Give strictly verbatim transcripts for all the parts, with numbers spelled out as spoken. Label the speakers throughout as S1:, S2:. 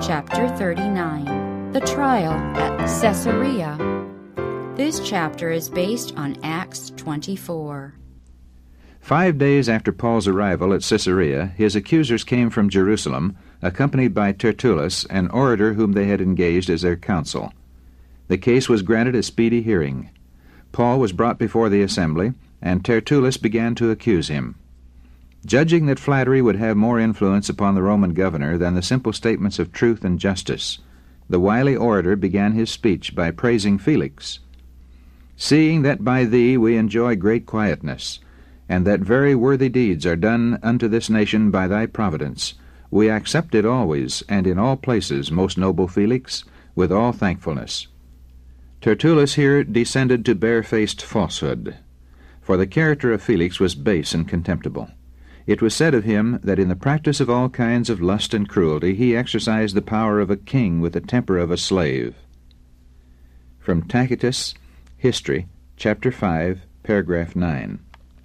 S1: Chapter thirty-nine, The Trial at Caesarea. This chapter is based on Acts twenty-four.
S2: Five days after Paul's arrival at Caesarea, his accusers came from Jerusalem, accompanied by Tertullus, an orator whom they had engaged as their counsel. The case was granted a speedy hearing. Paul was brought before the assembly, and Tertullus began to accuse him. Judging that flattery would have more influence upon the Roman governor than the simple statements of truth and justice, the wily orator began his speech by praising Felix. "Seeing that by thee we enjoy great quietness, and that very worthy deeds are done unto this nation by thy providence, we accept it always, and in all places, most noble Felix, with all thankfulness." Tertullus here descended to barefaced falsehood, for the character of Felix was base and contemptible. It was said of him that in the practice of all kinds of lust and cruelty he exercised the power of a king with the temper of a slave. From Tacitus, History, chapter five, paragraph nine.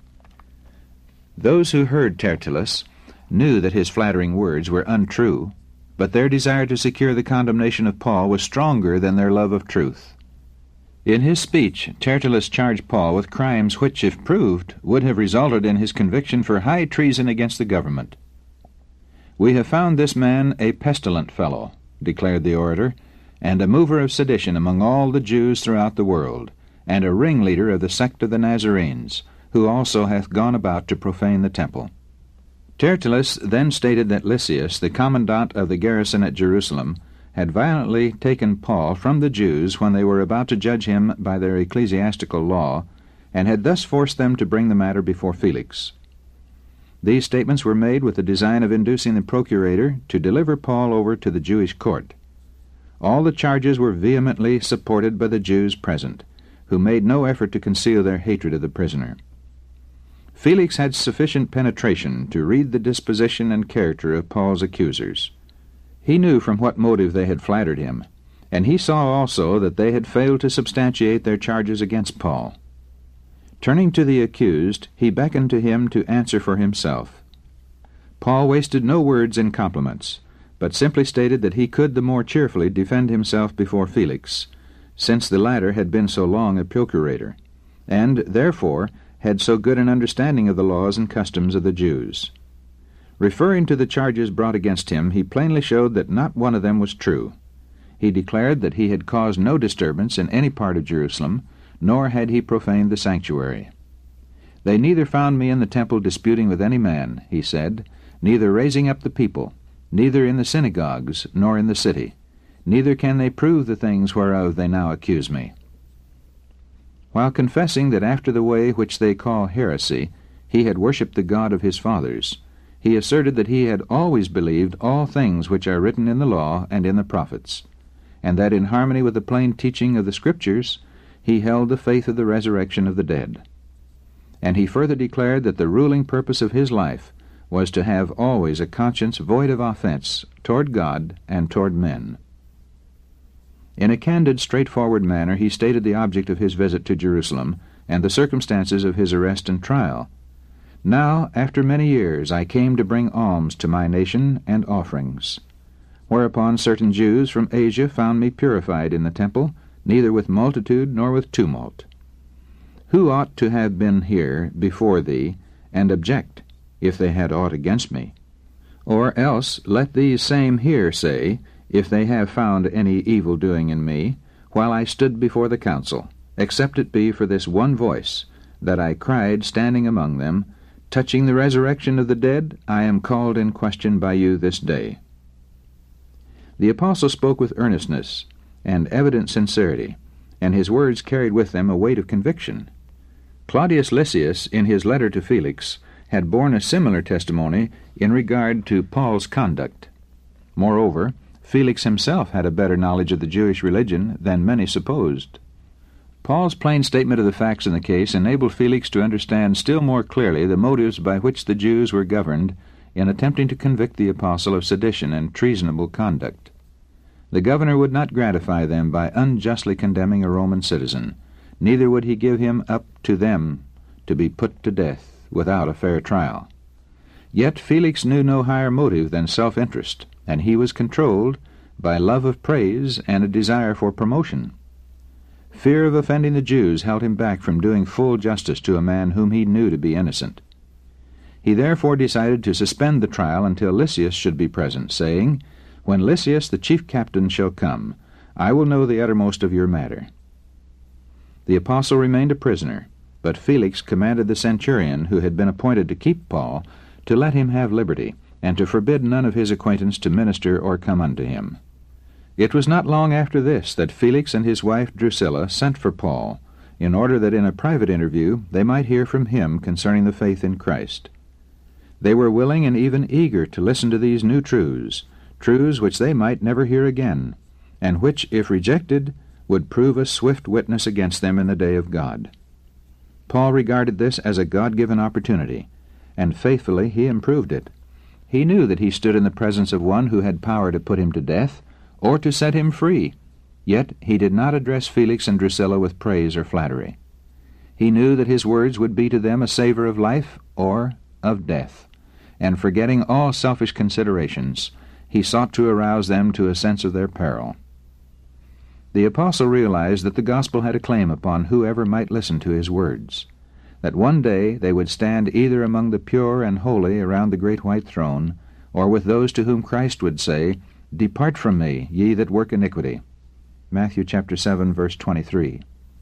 S2: Those who heard Tertullus knew that his flattering words were untrue, but their desire to secure the condemnation of Paul was stronger than their love of truth. In his speech, Tertullus charged Paul with crimes which, if proved, would have resulted in his conviction for high treason against the government. "We have found this man a pestilent fellow," declared the orator, "and a mover of sedition among all the Jews throughout the world, and a ringleader of the sect of the Nazarenes, who also hath gone about to profane the temple." Tertullus then stated that Lysias, the commandant of the garrison at Jerusalem, had violently taken Paul from the Jews when they were about to judge him by their ecclesiastical law, and had thus forced them to bring the matter before Felix. These statements were made with the design of inducing the procurator to deliver Paul over to the Jewish court. All the charges were vehemently supported by the Jews present, who made no effort to conceal their hatred of the prisoner. Felix had sufficient penetration to read the disposition and character of Paul's accusers. He knew from what motive they had flattered him, and he saw also that they had failed to substantiate their charges against Paul. Turning to the accused, he beckoned to him to answer for himself. Paul wasted no words in compliments, but simply stated that he could the more cheerfully defend himself before Felix, since the latter had been so long a procurator, and, therefore, had so good an understanding of the laws and customs of the Jews. Referring to the charges brought against him, he plainly showed that not one of them was true. He declared that he had caused no disturbance in any part of Jerusalem, nor had he profaned the sanctuary. "They neither found me in the temple disputing with any man," he said, "neither raising up the people, neither in the synagogues, nor in the city. Neither can they prove the things whereof they now accuse me." While confessing that after the way which they call heresy, he had worshipped the God of his fathers, he asserted that he had always believed all things which are written in the law and in the prophets, and that in harmony with the plain teaching of the Scriptures he held the faith of the resurrection of the dead. And he further declared that the ruling purpose of his life was to have always a conscience void of offense toward God and toward men. In a candid, straightforward manner he stated the object of his visit to Jerusalem and the circumstances of his arrest and trial. "Now, after many years, I came to bring alms to my nation and offerings. Whereupon certain Jews from Asia found me purified in the temple, neither with multitude nor with tumult. Who ought to have been here before thee, and object, if they had aught against me? Or else let these same here say, if they have found any evil doing in me, while I stood before the council, except it be for this one voice, that I cried standing among them, touching the resurrection of the dead, I am called in question by you this day." The apostle spoke with earnestness and evident sincerity, and his words carried with them a weight of conviction. Claudius Lysias, in his letter to Felix, had borne a similar testimony in regard to Paul's conduct. Moreover, Felix himself had a better knowledge of the Jewish religion than many supposed. Paul's plain statement of the facts in the case enabled Felix to understand still more clearly the motives by which the Jews were governed in attempting to convict the apostle of sedition and treasonable conduct. The governor would not gratify them by unjustly condemning a Roman citizen, neither would he give him up to them to be put to death without a fair trial. Yet Felix knew no higher motive than self-interest, and he was controlled by love of praise and a desire for promotion. Fear of offending the Jews held him back from doing full justice to a man whom he knew to be innocent. He therefore decided to suspend the trial until Lysias should be present, saying, "When Lysias the chief captain shall come, I will know the uttermost of your matter." The apostle remained a prisoner, but Felix commanded the centurion who had been appointed to keep Paul to let him have liberty, and to forbid none of his acquaintance to minister or come unto him. It was not long after this that Felix and his wife Drusilla sent for Paul, in order that in a private interview they might hear from him concerning the faith in Christ. They were willing and even eager to listen to these new truths, truths which they might never hear again, and which, if rejected, would prove a swift witness against them in the day of God. Paul regarded this as a God-given opportunity, and faithfully he improved it. He knew that he stood in the presence of one who had power to put him to death, or to set him free, yet he did not address Felix and Drusilla with praise or flattery. He knew that his words would be to them a savor of life or of death, and forgetting all selfish considerations, he sought to arouse them to a sense of their peril. The apostle realized that the gospel had a claim upon whoever might listen to his words, that one day they would stand either among the pure and holy around the great white throne, or with those to whom Christ would say, "Depart from me, ye that work iniquity." Matthew chapter seven, verse twenty-three.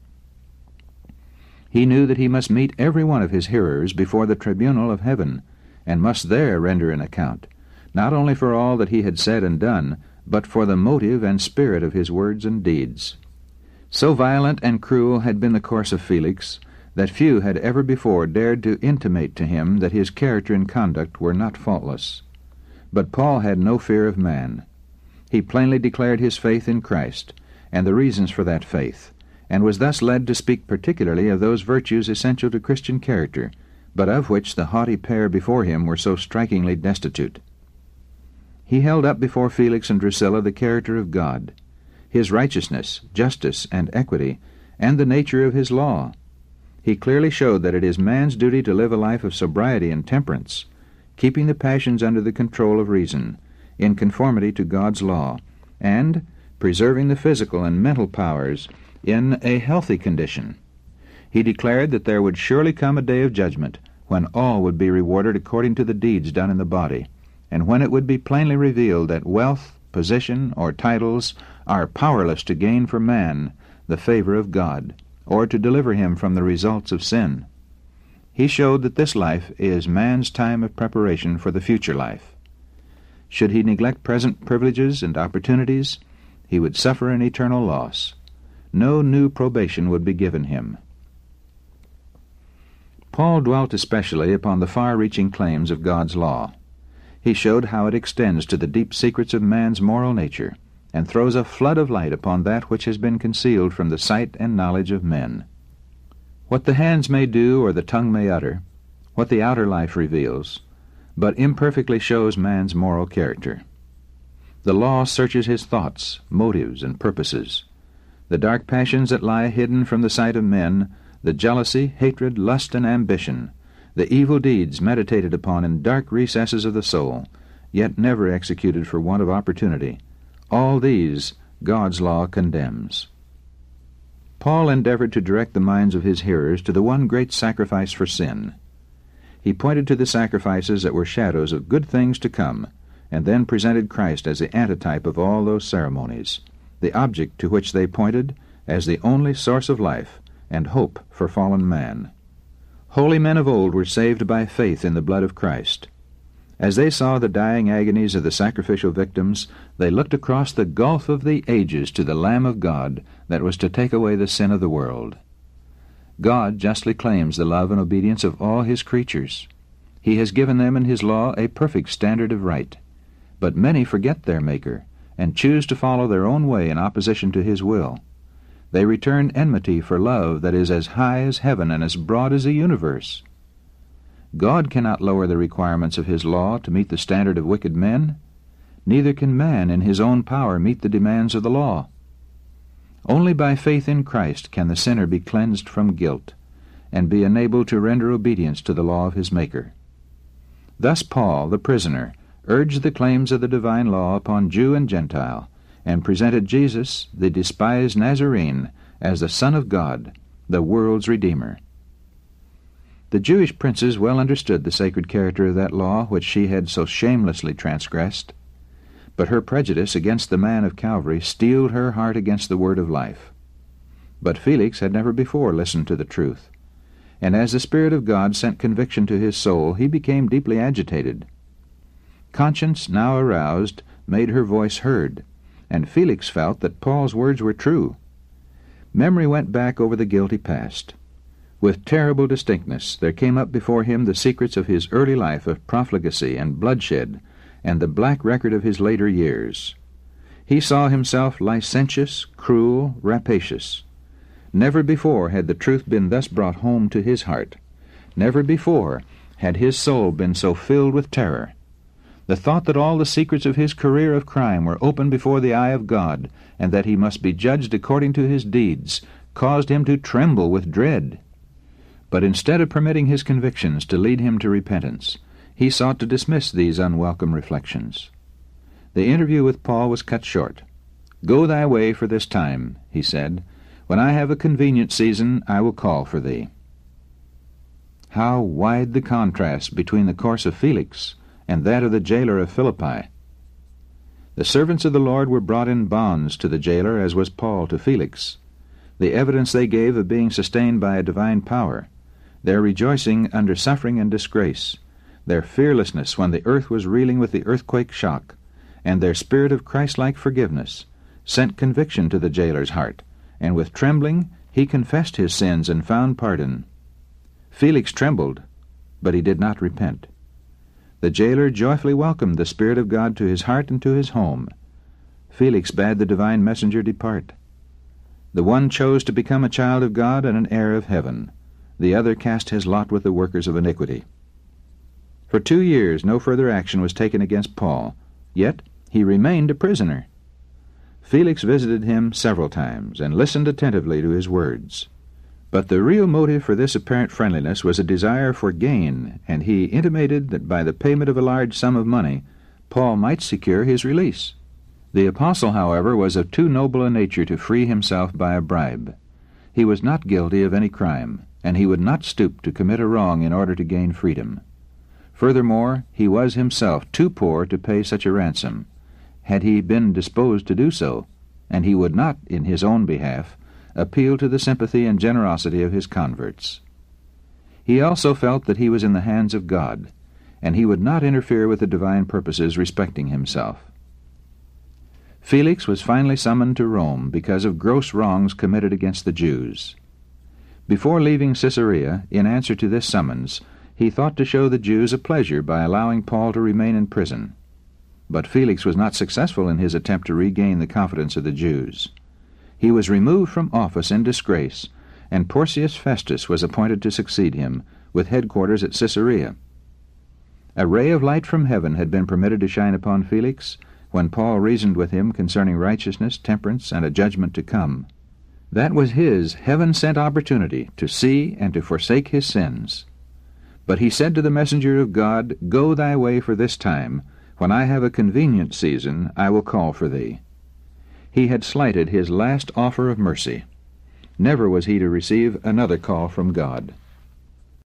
S2: He knew that he must meet every one of his hearers before the tribunal of heaven, and must there render an account, not only for all that he had said and done, but for the motive and spirit of his words and deeds. So violent and cruel had been the course of Felix, that few had ever before dared to intimate to him that his character and conduct were not faultless. But Paul had no fear of man. He plainly declared his faith in Christ, and the reasons for that faith, and was thus led to speak particularly of those virtues essential to Christian character, but of which the haughty pair before him were so strikingly destitute. He held up before Felix and Drusilla the character of God, his righteousness, justice, and equity, and the nature of his law. He clearly showed that it is man's duty to live a life of sobriety and temperance, keeping the passions under the control of reason, in conformity to God's law, and preserving the physical and mental powers in a healthy condition. He declared that there would surely come a day of judgment, when all would be rewarded according to the deeds done in the body, and when it would be plainly revealed that wealth, position, or titles are powerless to gain for man the favor of God, or to deliver him from the results of sin. He showed that this life is man's time of preparation for the future life. Should he neglect present privileges and opportunities, he would suffer an eternal loss. No new probation would be given him. Paul dwelt especially upon the far-reaching claims of God's law. He showed how it extends to the deep secrets of man's moral nature, and throws a flood of light upon that which has been concealed from the sight and knowledge of men. What the hands may do or the tongue may utter, what the outer life reveals, but imperfectly shows man's moral character. The law searches his thoughts, motives, and purposes. The dark passions that lie hidden from the sight of men, the jealousy, hatred, lust, and ambition, the evil deeds meditated upon in dark recesses of the soul, yet never executed for want of opportunity, all these God's law condemns. Paul endeavored to direct the minds of his hearers to the one great sacrifice for sin. He pointed to the sacrifices that were shadows of good things to come, and then presented Christ as the antitype of all those ceremonies, the object to which they pointed as the only source of life and hope for fallen man. Holy men of old were saved by faith in the blood of Christ. As they saw the dying agonies of the sacrificial victims, they looked across the gulf of the ages to the Lamb of God that was to take away the sin of the world. God justly claims the love and obedience of all his creatures. He has given them in his law a perfect standard of right. But many forget their Maker, and choose to follow their own way in opposition to his will. They return enmity for love that is as high as heaven and as broad as the universe. God cannot lower the requirements of his law to meet the standard of wicked men. Neither can man in his own power meet the demands of the law. Only by faith in Christ can the sinner be cleansed from guilt, and be enabled to render obedience to the law of his Maker. Thus Paul, the prisoner, urged the claims of the divine law upon Jew and Gentile, and presented Jesus, the despised Nazarene, as the Son of God, the world's Redeemer. The Jewish princes well understood the sacred character of that law which she had so shamelessly transgressed, but her prejudice against the man of Calvary steeled her heart against the word of life. But Felix had never before listened to the truth, and as the Spirit of God sent conviction to his soul, he became deeply agitated. Conscience, now aroused, made her voice heard, and Felix felt that Paul's words were true. Memory went back over the guilty past. With terrible distinctness there came up before him the secrets of his early life of profligacy and bloodshed, and the black record of his later years. He saw himself licentious, cruel, rapacious. Never before had the truth been thus brought home to his heart. Never before had his soul been so filled with terror. The thought that all the secrets of his career of crime were open before the eye of God, and that he must be judged according to his deeds, caused him to tremble with dread. But instead of permitting his convictions to lead him to repentance, he sought to dismiss these unwelcome reflections. The interview with Paul was cut short. "Go thy way for this time," he said. "When I have a convenient season, I will call for thee." How wide the contrast between the course of Felix and that of the jailer of Philippi! The servants of the Lord were brought in bonds to the jailer, as was Paul to Felix. The evidence they gave of being sustained by a divine power, their rejoicing under suffering and disgrace, their fearlessness when the earth was reeling with the earthquake shock, and their spirit of Christ-like forgiveness, sent conviction to the jailer's heart, and with trembling he confessed his sins and found pardon. Felix trembled, but he did not repent. The jailer joyfully welcomed the Spirit of God to his heart and to his home. Felix bade the divine messenger depart. The one chose to become a child of God and an heir of heaven. The other cast his lot with the workers of iniquity. For two years no further action was taken against Paul, yet he remained a prisoner. Felix visited him several times and listened attentively to his words. But the real motive for this apparent friendliness was a desire for gain, and he intimated that by the payment of a large sum of money, Paul might secure his release. The apostle, however, was of too noble a nature to free himself by a bribe. He was not guilty of any crime, and he would not stoop to commit a wrong in order to gain freedom. Furthermore, he was himself too poor to pay such a ransom, had he been disposed to do so, and he would not, in his own behalf, appeal to the sympathy and generosity of his converts. He also felt that he was in the hands of God, and he would not interfere with the divine purposes respecting himself. Felix was finally summoned to Rome because of gross wrongs committed against the Jews. Before leaving Caesarea, in answer to this summons, he thought to show the Jews a pleasure by allowing Paul to remain in prison. But Felix was not successful in his attempt to regain the confidence of the Jews. He was removed from office in disgrace, and Porcius Festus was appointed to succeed him, with headquarters at Caesarea. A ray of light from heaven had been permitted to shine upon Felix when Paul reasoned with him concerning righteousness, temperance, and a judgment to come. That was his heaven-sent opportunity to see and to forsake his sins. But he said to the messenger of God, "Go thy way for this time. When I have a convenient season, I will call for thee." He had slighted his last offer of mercy. Never was he to receive another call from God.